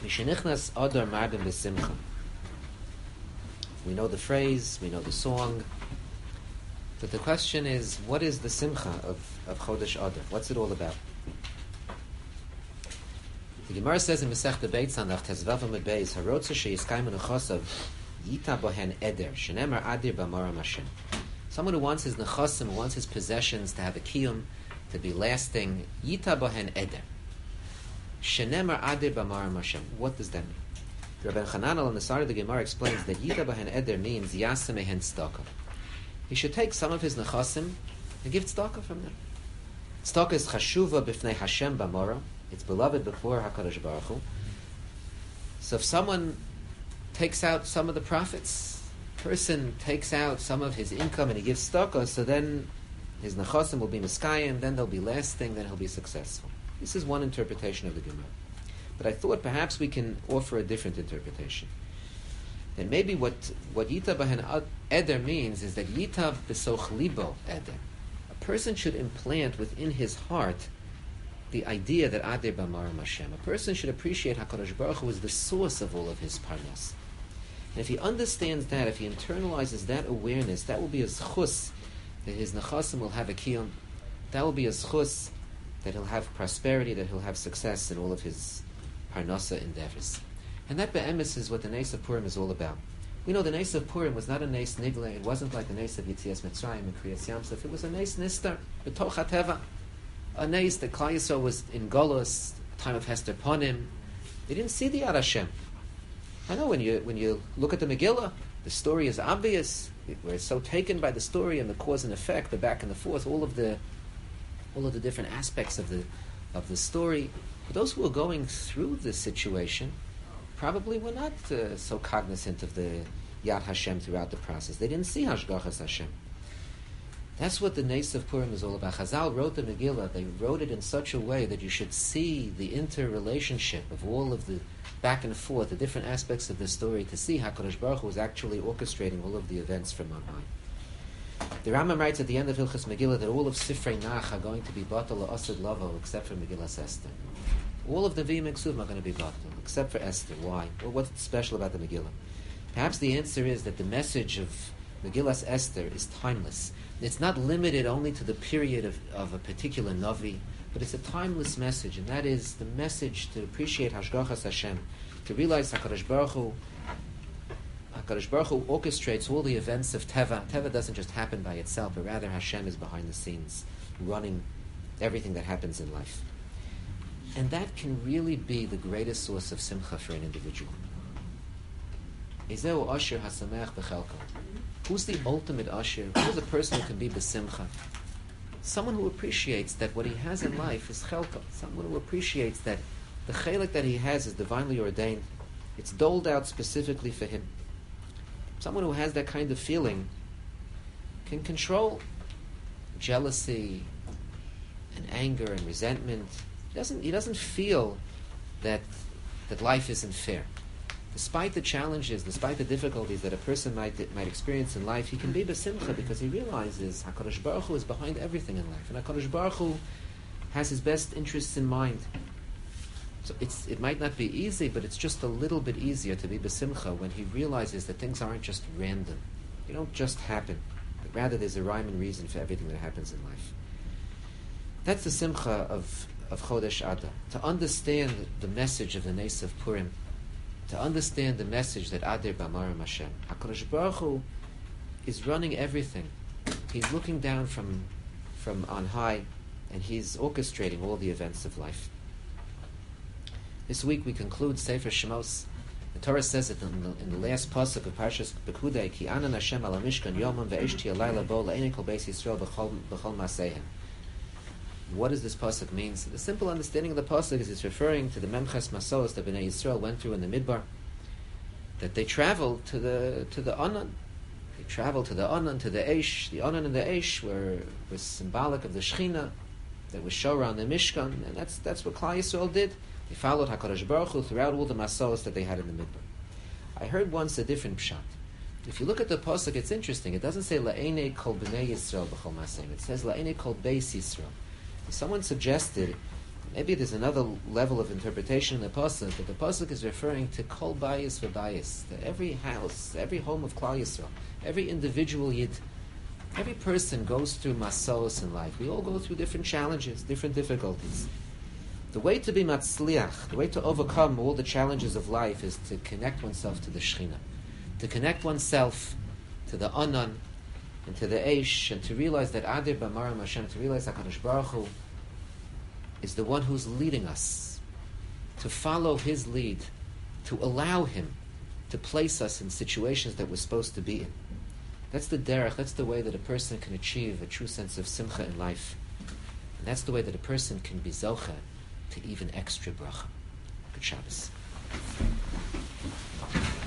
Mishenichnas Adar Marbim B'Simcha. We know the phrase, we know the song, but the question is, what is the Simcha of Chodesh Adar? What's it all about? The Gemara says in Masechta Beitzan, Daf Tezvav Amud Beis, Harotza sheyiskayim nechasav yita bohen eder, shenemar adir b'maram Hashem. Someone who wants his nechasim, who wants his possessions to have a kiyum, to be lasting, yita bohen eder. Shenemar adir b'maram Hashem. What does that mean? The Rabban Chananel on the side of the Gemara explains that yita bohen eder means yaseh mehen tzedakah. He should take some of his nechasim and give tzedakah from them. Tzedakah is chashuva b'fnei Hashem b'morah. It's beloved before HaKadosh Baruch Hu. So if someone takes out some of the profits, person takes out some of his income and he gives tzedakah, so then his nechasim will be miskayim, then they'll be lasting, then he'll be successful. This is one interpretation of the Gemara. But I thought perhaps we can offer a different interpretation. That maybe what Yita Bahen Eder means is that Yita B'soch Libo Eder. A person should implant within his heart the idea that Adir B'maram Hashem. A person should appreciate HaKadosh Baruch Hu is the source of all of his parnas. And if he understands that, if he internalizes that awareness, that will be a zchus that his nechasim will have a kiyum. That will be a zchus that he'll have prosperity, that he'll have success in all of his parnasa endeavors. And that be'emes is what the Nes of Purim is all about. We know the Nes of Purim was not a Nes Nigle. It wasn't like the Nes of Yitzias Mitzrayim and Kriyas Yamsuf. It was a Nes Nistar, B'toch HaTeva. A Nes that Klal Yisrael was in Golos, time of Hester Ponim. They didn't see the Yad Hashem. I know when you look at the Megillah, the story is obvious. We're so taken by the story and the cause and effect, the back and the forth, all of the different aspects of the story. But those who were going through this situation probably were not so cognizant of the Yad Hashem throughout the process. They didn't see Hashgachas Hashem. That's what the Nes of Purim is all about. Chazal wrote the Megillah. They wrote it in such a way that you should see the interrelationship of all of the back and forth, the different aspects of the story, to see how HaKadosh Baruch Hu was actually orchestrating all of the events from on high. The Rambam writes at the end of Hilchas Megillah that all of Sifrei Nach are going to be batal asad lavo except for Megillas Esther. All of the Nevi'im and Ksuvim are going to be batal except for Esther. Why? Well, what's special about the Megillah? Perhaps the answer is that the message of Megillas Esther is timeless. It's not limited only to the period of a particular Navi, but it's a timeless message, and that is the message to appreciate Hashgachas Hashem, to realize HaKadosh Baruch Hu orchestrates all the events of Teva. Teva doesn't just happen by itself, but rather Hashem is behind the scenes, running everything that happens in life. And that can really be the greatest source of simcha for an individual. Ezeu asher hasamech b'chelko. Who's the ultimate asher? Who's the person who can be b'simcha? Someone who appreciates that what he has in life is chelko. Someone who appreciates that the chelik that he has is divinely ordained. It's doled out specifically for him. Someone who has that kind of feeling can control jealousy and anger and resentment. He doesn't feel that life isn't fair. Despite the challenges, despite the difficulties that a person might experience in life, he can be b'simcha because he realizes HaKadosh Baruch Hu is behind everything in life, and HaKadosh Baruch Hu has his best interests in mind. So it might not be easy, but it's just a little bit easier to be b'simcha when he realizes that things aren't just random. They don't just happen, but rather there's a rhyme and reason for everything that happens in life. That's the simcha of Chodesh Adar. To understand the message of the Nes of Purim, to understand the message that Adir B'maram Hashem. HaKadosh Baruch Hu is running everything. He's looking down from on high, and he's orchestrating all the events of life. This week we conclude Sefer Shemos. The Torah says it in the last pasuk of Parshas Pekudei, Ki anan Hashem al Mishkan yomam ve'eshti alayla bo la'enei kol beis Yisrael b'chol maseihem. What does this pasuk mean? So the simple understanding of the pasuk is it's referring to the Memches Masos that Bnei Yisrael went through in the Midbar. That they traveled to the Anan. They traveled to the Anan, to the Eish. The Anan and the Eish were symbolic of the Shechina that was Shora on the Mishkan, and that's what Klal Yisrael did. They followed HaKadosh Baruch Hu throughout all the Masos that they had in the Midbar. I heard once a different pshat. If you look at the pasuk, it's interesting. It doesn't say La'enei kol Bnei Yisrael b'chol maseim. It says La'enei kol Beis Yisrael. Someone suggested, Maybe there's another level of interpretation in the pasuk, that the pasuk is referring to kol bayis v'bayis, that every house, every home of Klal Yisrael, every individual yid, every person goes through masos in life. We all go through different challenges, different difficulties. The way to be matzliach, the way to overcome all the challenges of life, is to connect oneself to the Shekhinah, to connect oneself to the Anan and to the Eish, and to realize that Adir B'Maram Hashem, to realize HaKadosh Baruch Hu is the one who's leading us, to follow His lead, to allow Him to place us in situations that we're supposed to be in. That's the derech, that's the way that a person can achieve a true sense of simcha in life. And that's the way that a person can be zocha to even extra bracha. Good Shabbos.